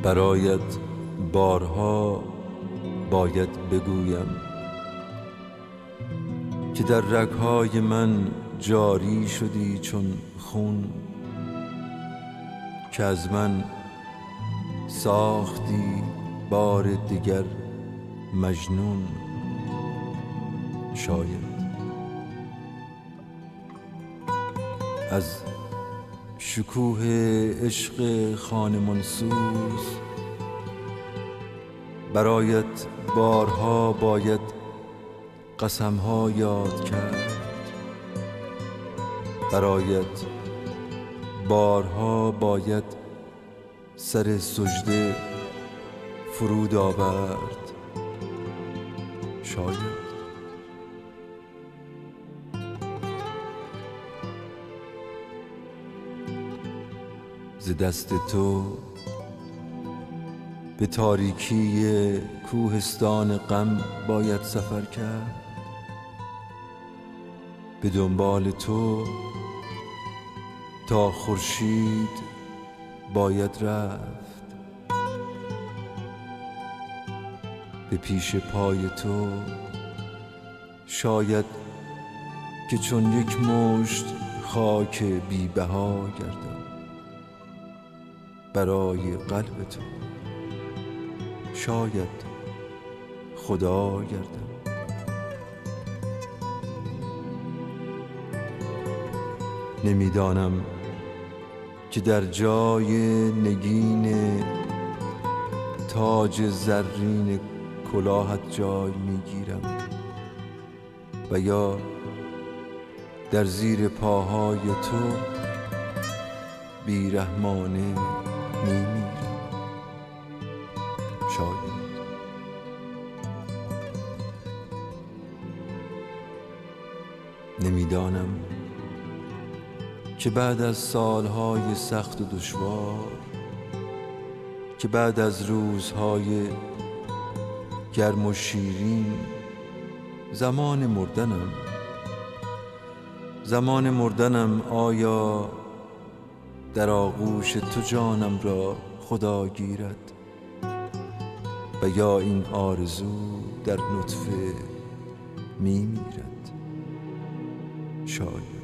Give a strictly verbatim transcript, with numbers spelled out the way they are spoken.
برایت بارها باید بگویم که در رگ‌های من جاری شدی چون خون، که از من ساختی بار دیگر مجنون. شاید از شکوه عشق خانه منسوز برایت بارها باید قسمها یاد کرد، برایت بارها باید سر سجده فرود آورد. شاید ز دست تو به تاریکی کوهستان غم باید سفر کرد، به دنبال تو تا خورشید باید رفت، به پیش پای تو شاید که چون یک مشت خاک بی بها گردم برای قلب تو، شاید خدا گردم. نمیدانم که در جای نگین تاج زرین کلاهت جای میگیرم و یا در زیر پاهای تو بیرحمانه میمیرم. شاید نمیدانم که بعد از سالهای سخت و دشوار، که بعد از روزهای گرم و شیرین، زمان مردنم زمان مردنم آیا در آغوش تو جانم را خدا گیرد و یا این آرزو در نطفه میمیرد. شاید